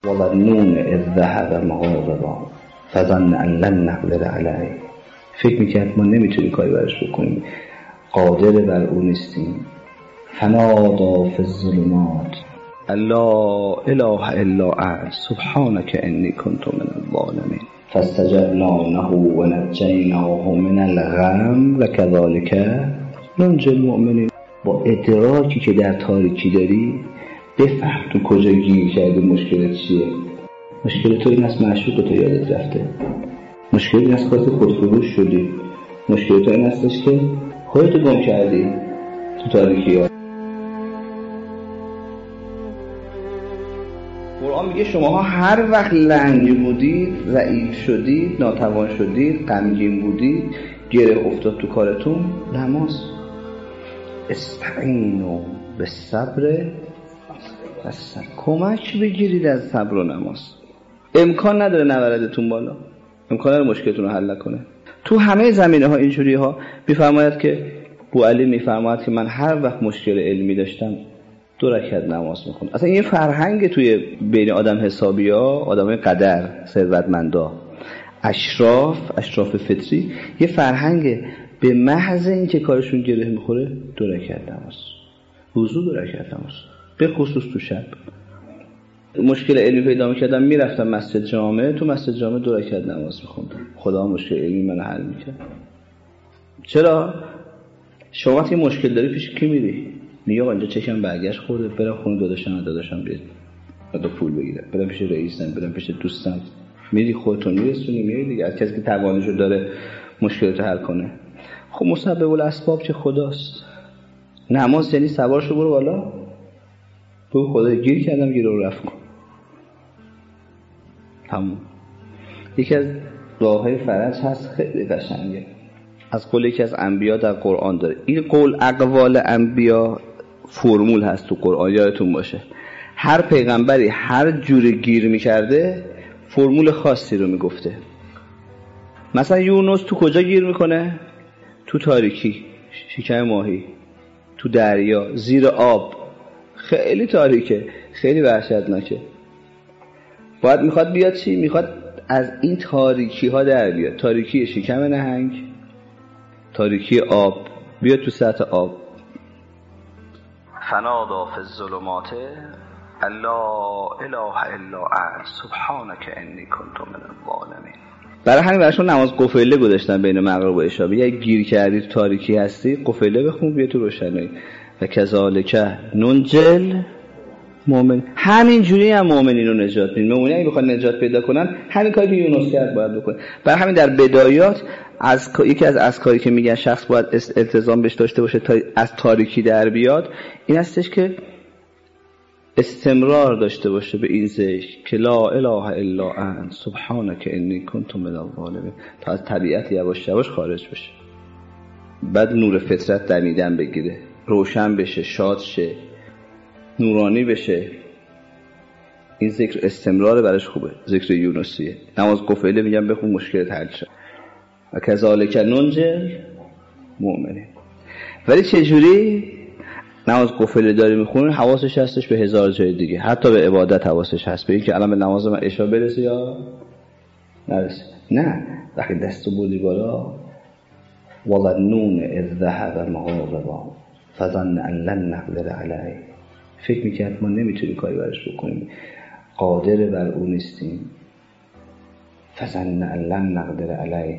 وظنون اذ ذهب مغاضبا فظن ان لن نقدر علیه. فکر میکرد ما نمیتونیم کاری براش بکنیم، قادر بر او نیستیم. فنادی فی الظلمات لا اله الا انت سبحانک انی کنت من الظالمین فاستجبنا له و نجیناه من الغم و کذالک ننجی المؤمنین. با ادراکی که در تاریکی داری بفهم تو کجا گیر کردی، مشکلت چیه. مشکل تو این است معشوق تو یادت رفته، مشکل این است خواست خودفروش شدی، مشکل تو این استش که خودتو گم کردی تو تاریکی ها. قرآن میگه شماها هر وقت لنگ بودید، ضعیف شدید، ناتوان شدید، غمگین بودید، گره افتاد تو کارتون، نماز استعینوا بالصبر والصلاة، کمک بگیرید از صبر و نماز. امکان نداره نوردتون بالا، امکان نداره مشکلتون رو حل کنه. تو همه زمینه ها اینجوری ها میفرماید که بوعلی میفرماید که من هر وقت مشکل علمی داشتم 2 رکعت نماز میخونم. اصلا این فرهنگ توی بین آدم حسابی ها، آدمای قدر، ثروتمندا، اشراف فطری، یه فرهنگ به محض این که کارشون گره میخوره 2 رکعت نماز، وضو 2 رکعت نماز، به خصوص تو شب. مشکل علمی پیدا میکردم میرفتم مسجد جامع، تو مسجد جامع 2 رکعت نماز میخوندم، خدا مشکل علمی منو حل میکرد. چرا؟ شما وقتی مشکل داری پیش کی میری؟ میگه آقا اینجا چشم برگشت خورده، برم خونه داداشم بیاد پول بگیرم، برم پیش رئیسم، برم پیش دوستم. میری خودتون میرسونی، میری دیگه از کسی که توانشو داره مشکلاتو حل کنه. خب مسبب الاسباب که خداست. نماز یعنی سوارشو برو بالا، تو خدا گیر کردم گیر رو رفت کن، تموم. یکی از راههای فرج هست خیلی قشنگه، از قول یکی از انبیا در قرآن داره. این قول اقوال انبیا فرمول هست تو قرآن، یادتون باشه هر پیغمبری هر جور گیر میکرده فرمول خاصی رو میگفته. مثلا یونس تو کجا گیر میکنه؟ تو تاریکی، شکم ماهی، تو دریا، زیر آب، خیلی تاریکه، خیلی وحشتناکه. باید میخواد بیاد چی؟ میخواد از این تاریکی ها در بیاد، تاریکی شکم نهنگ، تاریکی آب، بیاد تو سطح آب. فنادی فی الظلمات لا اله الا انت سبحانک انی کنت من الظالمین. برای همین براشون نماز قفله گذاشتن بین مغرب و عشا. اگه گیر کردی تو تاریکی هستی قفله بخون، بیا تو روشنایی. و کذالک ننجی المؤمنین. همین جوری هم مؤمنین رو نجات میدیم. مؤمنین اگه بخوان نجات پیدا کنن همین کاری که یونس کرد باید بکنه. برای همین در بدایات یکی از اذکاری که میگن شخص باید التزام بهش داشته باشه تا از تاریکی در بیاد، این هستش که استمرار داشته باشه به این ذکر که لا اله الا انت سبحانک انی کنت من الظالمین، تا از طبیعت یواش یواش خارج بشه. بعد نور فطرت دمیدن بگیره، روشن بشه، شاد شه، نورانی بشه. این ذکر استمرار برش خوبه، ذکر یونسیه. نماز قفله میگم بخون مشکلت حل شه. و کذالک ننجی المؤمنین. ولی چجوری؟ نماز قفله داری میخونه حواسش هستش به 1000 جای دیگه، حتی به عبادت حواسش هست، به این که الان به نماز من عشا برسه یا نرسه. نه، وقتی دستو بودی بالا وظنون اذ ذهب مغاضبا فظن ان لن نقدر علیه. فکر میکرد ما نمیتونیم کاری براش بکنیم، قادر بر او نیستیم. فظن ان لن نقدر علیه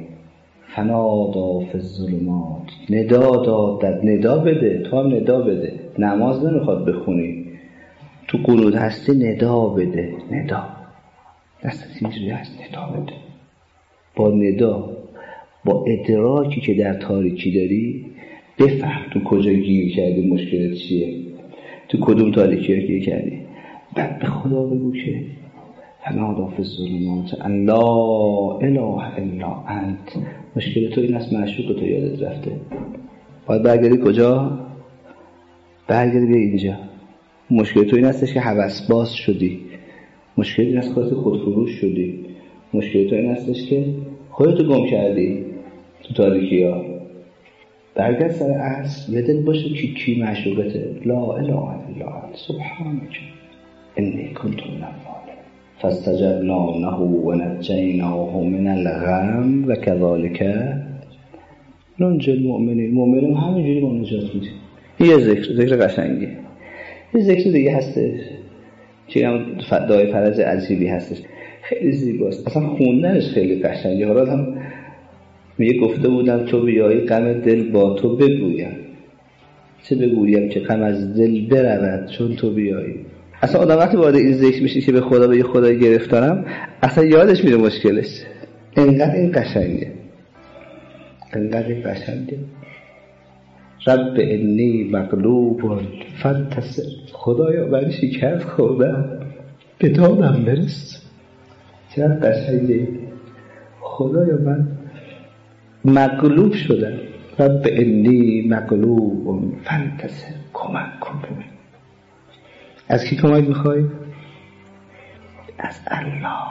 فنادی فی الظلمات. ندا داد، ندا بده، تو هم ندا بده. نماز نمیخواد بخونی، تو قنوت هستی، ندا بده. ندا دست اینجوری هست، ندا بده. با ندا، با ادراکی که در تاریکی داری بفهم تو کجا گیر کردی، مشکلت چیه، تو کدوم تاریکی ها گیر کردی. بعد به خدا بگو که فنادی فی الظلمات لا اله الا انت. مشکل تو این است معشوق تو یادت رفته. باید برگردی کجا؟ برگردی بیا اینجا. مشکل تو این استش که هوس باز شدی، مشکل این است که خودفروش شدی، مشکل تو این استش که خودتو گم کردی تو تاریکی ها. برگرد سر اصل، یادت باشه کی معشوقته. لا اله الا انت سبحانک انی کنت من الظالمین فاستجبنا له و نجیناه من الغم و کذالک ننجی المؤمنین. مؤمنین همینجوری ما نجات میدیم. یه ذکر قشنگه. یه ذکر دیگه هستش که هم دعای فرج عجیبی هستش، خیلی زیباست، اصلا خوندنش خیلی قشنگه. حالا هم میگه گفته بودم تو بیایی غم دل با تو بگویم، چه بگویم که غم از دل برود چون تو بیایی. اصلا آدم وقتی وارد این ذکر میشه که به خدا به یه خدای گرفتارم، اصلا یادش میره مشکلش. انقدر این قشنگه، انقدر این قشنگه. رب انی مغلوب فانتصر. خدایا من شکست خوردم، به دادم برس. چقدر قشنگه. خدایا من مغلوب شدم. رب انی مغلوب فانتصر. کمک کن به من. از کی کمک میخوای؟ از الله.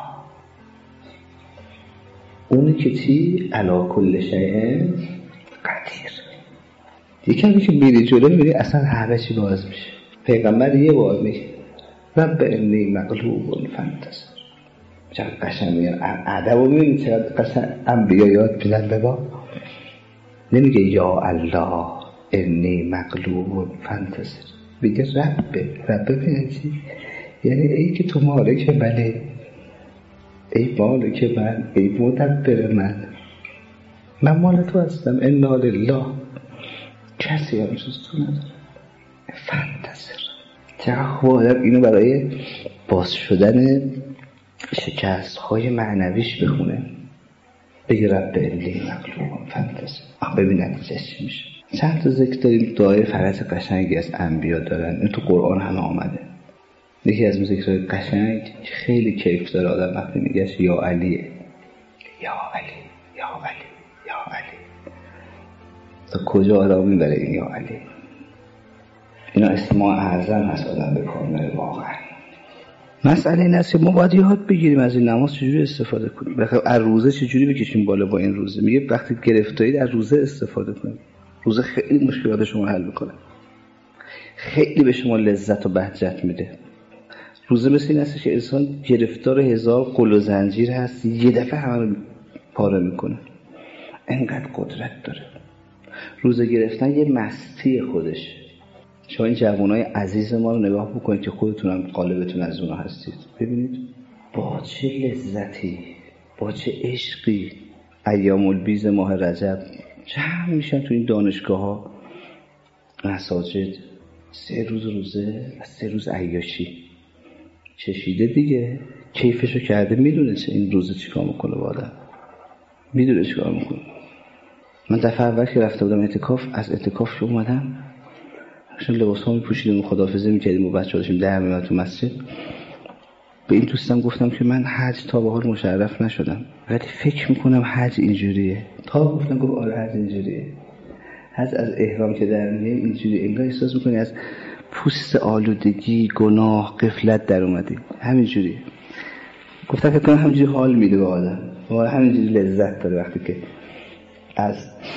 اونی که چی؟ علی کل شیء قدیر. یکمی که میری جلو میری اصلا همه چی باز میشه. پیغمبر یه بار میگه رب انی مغلوب فانتصر. چقدر قشنگه. ادب رو میبینی چقدر قشنگ انبیا یاد میدن به ما. نمیگه یا الله انی مغلوب فانتصر، میگه رب ببینی چی؟ یعنی ای که تو مالک منی، ای مالک من، ای مدبر من مال تو هستم. انا لله. کسی هم جز تو نداره. فانتصر. چقدر خوب آدم اینو برای باز شدن شکست های معنویش بخونه. بگه رب انی مغلوب فانتصر. ببین نتیجهش چی میشه. چند تا ذکر داریم دعای فرج قشنگی از انبیا دارن. این تو قرآن هم آمده. یکی از ذکرهای قشنگ خیلی کیف داره آدم وقتی میگهش یا علیه. یا علی، یا علی، یا علی. تا کجا آدم میبره این یا علی؟ اینا اسماء اعظم هست آدم به کار میره واقعا. مسئله این است که ما باید یاد بگیریم از این نماز چجوری استفاده کنیم. از روزه چجوری بکشیم بالا با این روزه. میگه وقتی گرفتارید از روزه استفاده کنید. روزه خیلی مشکلات شما حل میکنه، خیلی به شما لذت و بهجت میده. روزه مثل این است که انسان گرفتار 1000 قل و زنجیر هست، یه دفعه همه رو پاره میکنه. انقدر قدرت داره روزه گرفتن. یه مستی خودش. شما این جوانای عزیز ما رو نگاه بکنید که خودتونم قالبتون از اونا هستید. ببینید با چه لذتی، با چه عشقی ایام البیض ماه رجب جمع میشن تو این دانشگاه ها، مساجد. 3 روز روزه و 3 روز عیاشی. چشیده دیگه، کیفشو کرده، میدونه چه این روزه چیکار میکنه با آدم، میدونه چیکار میکنه. من دفعه اول که رفته بودم اعتکاف، از اعتکاف اومدم چون لباسامو میپوشیدیم و خداحافظی میکردیم و بچه‌ها داشتیم در میومد تو مسجد. به این دوستم گفتم که من حج تا به حال مشرف نشدم ولی فکر میکنم حج اینجوریه. تا گفتم گفت آره حج اینجوریه. حج از احرام که در میای اینجوری انگار احساس میکنی از پوست آلودگی، گناه، غفلت در اومدی. همینجوری گفتم فکر کنم همینجوری حال میده به آدم. واقعا همینجوری لذت داره وقتی که از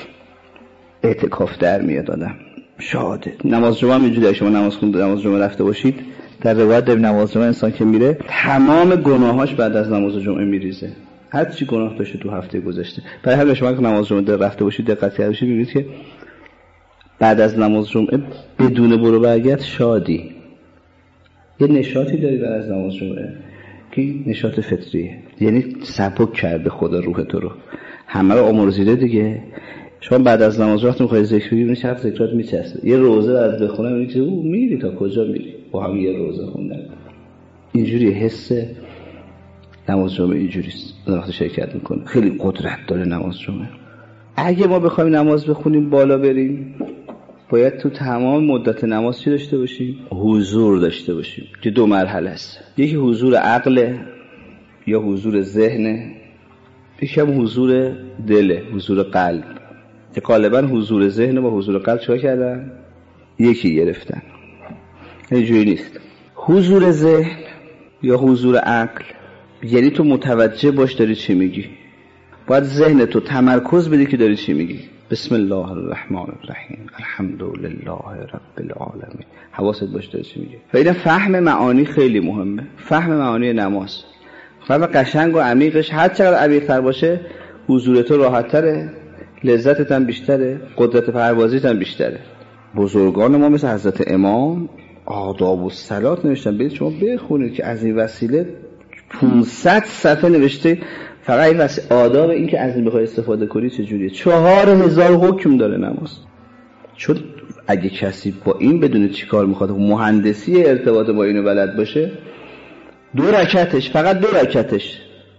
اعتکاف در میاد آدم. شاده. نماز جمعه هم اینجوریه. شما نماز جمعه رفته باشید، در روایت داریم نماز جمعه انسان که میره تمام گناهاش بعد از نماز جمعه میریزه. هر چی گناه داشته تو هفته گذشته. برای همین شما که نماز جمعه رفته باشید دقت کرده باشید میبینید که بعد از نماز جمعه بدون برو برگرد شادی. یه نشاطی داری بعد از نماز جمعه که نشاط فطریه. یعنی سبک کرده خدا روح تو رو. همه رو آمرزیده دیگه. شما بعد از نماز وقتی می‌خوای ذکر بگی می‌بینی چقدر ذکرات میچسبه. یه روزه بعد بخونم می‌بینی که میری تا کجا میری با هم یه روزه خوندن. اینجوری حس نماز جمعه اینجوریست. وقتی شرکت می‌کنه خیلی قدرت داره نماز جمعه. اگه ما بخوایم نماز بخونیم بالا بریم باید تو تمام مدت نماز چی داشته باشیم؟ حضور داشته باشیم که 2 مرحله است. یکی حضور عقل یا حضور ذهن، یکی هم حضور دل، حضور قلب. که غالبا حضور ذهن با حضور قلب چیکار کردن؟ یکی گرفتن. اینجوری نیست. حضور ذهن یا حضور عقل یعنی تو متوجه باش داری چی میگی. باید ذهن تو تمرکز بدی که داری چی میگی. بسم الله الرحمن الرحیم الحمد لله رب العالمین. حواست باش داری چی میگی. و این فهم معانی خیلی مهمه. فهم معانی نماز. قلب قشنگ و عمیقش هر چقدر عمیق‌تر باشه حضور تو راحت‌تره، لذتت هم بیشتره، قدرت پروازیت هم بیشتره. بزرگان ما مثل حضرت امام آداب و صلات نوشتن، برید شما بخونید که از این وسیله 500 صفحه نوشته فقط این وسیله آداب این که از این بخوای استفاده کنی چجوریه. 4000 حکم داره نماز. چون اگه کسی با این بدونه چی کار میخواد مهندسی ارتباط با اینو بلد باشه، 2 رکعتش فقط 2 رکعتش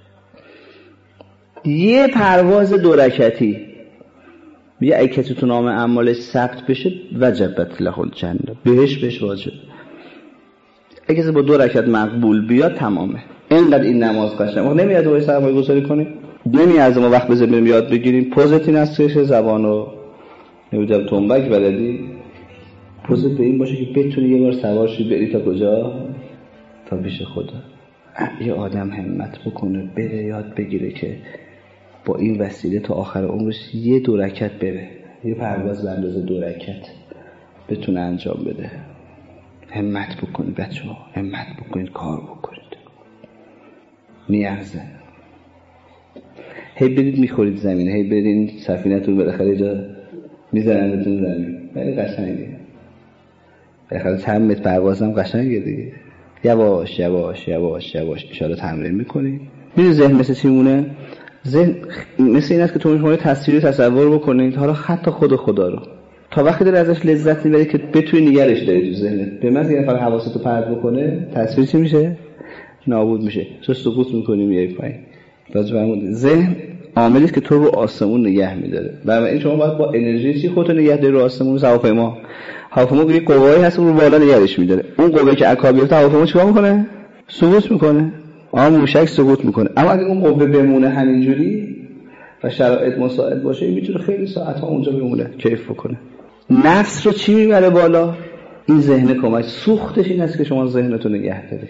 یه پرواز 2 رکعتی یه اگه کسی تو نام اعمالش ثبت بشه وجبت له الجنه، بهش واجب. اگه کسی با 2 رکعت مقبول بیاد تمامه. اینقدر این نماز قشنگه. نمیاد باید سرمایه گذاری کنیم، نمیاد ما وقت بذاریم یاد بگیریم. پوزت این است که زبانو نمیدونم تنبک بلدی، پوزت به این باشه که بتونی یه بار سوار شی بری تا کجا؟ تا پیش خدا. یه آدم همت بکنه بره یاد بگیره که با این وسیله تا آخر عمرش یه 2 رکعت بره، یه پرواز به اندازه 2 رکعت بتونه انجام بده. همت بکنید بچه‌ها، همت بکنید، کار بکنید. نیازه. هی برید میخورید زمین، هی برید سفینه‌تون بالاخره جا میذارنتون زمین. خیلی قشنگه. بالاخره چند متر پروازم قشنگه دیگه. یواش یواش یواش یواش ان شاءالله تمرین میکنید. ببین ذهن مثل چی مونه؟ ذهن مثل این است که تو شما تصویری تصور بکنید، حالا حتی خدا رو تا وقتی داره ازش لذت میبری که بتونی نگرش داری تو ذهنت. به من یه نفر حواستو پرت بکنه تصویر چی میشه؟ نابود میشه. تو سکوت میکنی میای پایین. باز فرمودید ذهن عاملی است که تو رو آسمون نگه میداره. بنابراین شما باید با انرژی چی خودتو نگه داری رو آسمون. هواپیما یه قوایی هست اون رو بالا نگهش میداره. اون قوه‌ای که عقب بیفته هواپیما چیکار میکنه؟ سقوط میکنه. موشک سقوط میکنه. اما اگه اون قوه بمونه همینجوری و شرایط مساعد باشه میتونه خیلی ساعت‌ها اونجا بمونه، کیف بکنه. نفس رو چی میبره بالا؟ این ذهن کمک. سوختش این است که شما ذهنتو نگه داری.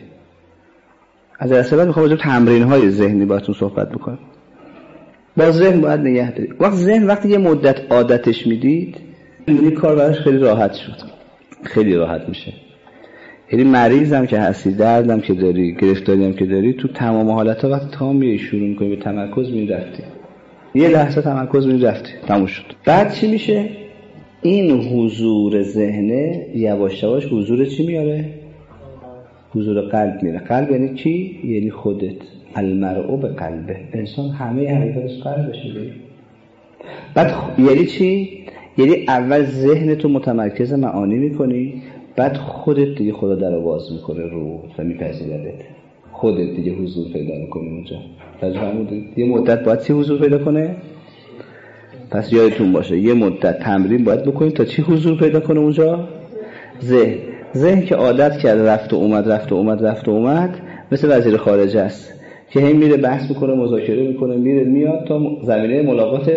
از اصلا میخوام راجع به تمرین‌های ذهنی باهاتون صحبت بکنم. با ذهن باید نگه داری. وقتی یه مدت عادتش میدید این کار براش خیلی راحت شد. خیلی راحت میشه. یعنی مریضم که هستی، دردم که داری، گرفتاری هم که داری، تو تمام حالت‌ها وقتی تمام میای شروع می‌کنی به تمرکز می‌رفتی. یه لحظه تمرکز می‌رفتی، تموم شد. بعد چی میشه؟ این حضور ذهنه یواش یواش حضور چی میاره؟ حضور قلب میاره. قلب یعنی کی؟ یعنی خودت. المرء به قلبه. انسان همه حقیقتش قلبشه دیگه. بعد یعنی چی؟ یعنی اول ذهنتو متمرکز معانی میکنی، بعد خودت دیگه خدا در باز میکنه رو و میپذیردت. خودت دیگه حضور پیدا میکنی اونجا. یه مدت باید چی حضور پیدا کنه؟ پس یادتون باشه یه مدت تمرین باید بکنید تا چی حضور پیدا کنه اونجا؟ ذهن که عادت کرده رفت و اومد مثل وزیر خارجه است که هی میره بحث میکنه، مذاکره میکنه، میره میاد تا زمینه ملاقات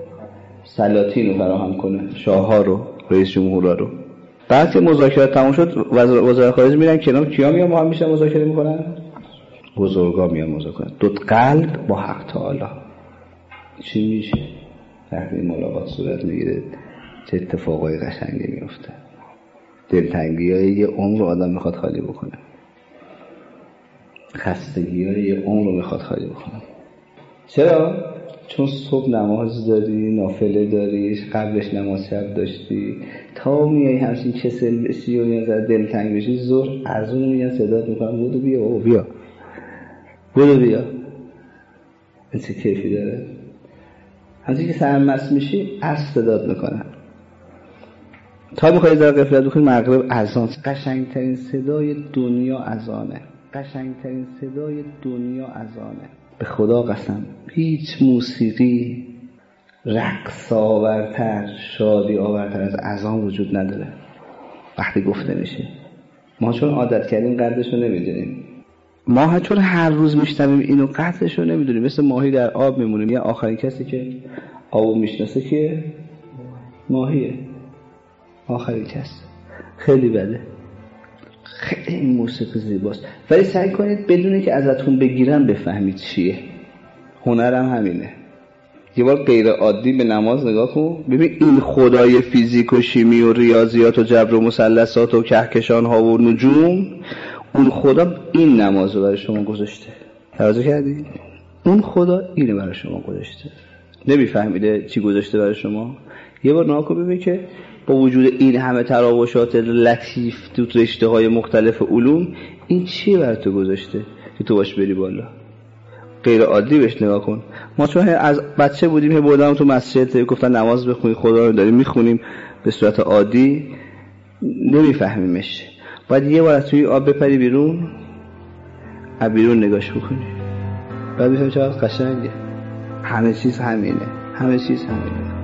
سلاطین رو فراهم کنه، شاه‌ها رو، رئیس جمهورها رو. بعد که مذاکرات تموم شد وزرای خارجه میرن کنار، کیا میان با هم میشن مذاکره میکنن؟ بزرگا میان مذاکره. دو قلب با حق تعالی. چی میشه؟ وقتی این ملاقات صورت میگیره چه اتفاقای قشنگی میفته. دلتنگی‌های یه عمر آدم میخواد خالی بکنه. خستگی‌های یه عمر رو میخواد خالی بکنه. چرا؟ چون صبح نماز داری، نافله داری، قبلش نماز شب داشتی، تا میای همچین کسل بشی و یه ذره دلتنگ بشی، ظهر از اون میگن صدات میکنن بودو بیا. این چه کیفی داره؟ همچین که سرمست میشی از صدات میکنن. تا میخوایی ذره غفلت بکنی مغرب اذان. قشنگترین صدای دنیا اذانه. به خدا قسم هیچ موسیقی رقص آورتر، شادی آورتر از اذان وجود نداره. وقتی گفته میشه ما چون عادت کردیم قدرش رو نمیدونیم. ما چون هر روز میشنویم اینو قدرش رو نمیدونیم. مثل ماهی در آب میمونیم. یا آخرین کسی که آبو میشناسه که ماهیه. آخرین کس. خیلی بده. خیلی این موسیقی زیباست، ولی سعی کنید بدونی که ازتون بگیرن بفهمید چیه. هنرم همینه. یه بار غیر عادی به نماز نگاه کن، ببین این خدای فیزیک و شیمی و ریاضیات و جبر و مثلثات و کهکشان ها و نجوم، اون خدا این نماز رو برای شما گذاشته. توجه کردی؟ اون خدا اینو برای شما گذاشته. نمیفهمیده چی گذاشته برای شما؟ یه بار نگاه کن ببین که با وجود این همه تراوشات لطیف تو رشته‌های مختلف علوم، این چیه برای تو گذاشته که تو باش بری بالا؟ غیر عادی بهش نگاه کن. ما چون از بچه بودیم بردم تو مسجد گفتن نماز بخونی، خدا رو داریم میخونیم به صورت عادی، نمیفهمیمش. باید یه بار از توی آب بپری بیرون، از بیرون نگاش بکنی، بعد بفهمی چقدر قشنگه. همه چیز همینه، همه چیز همینه.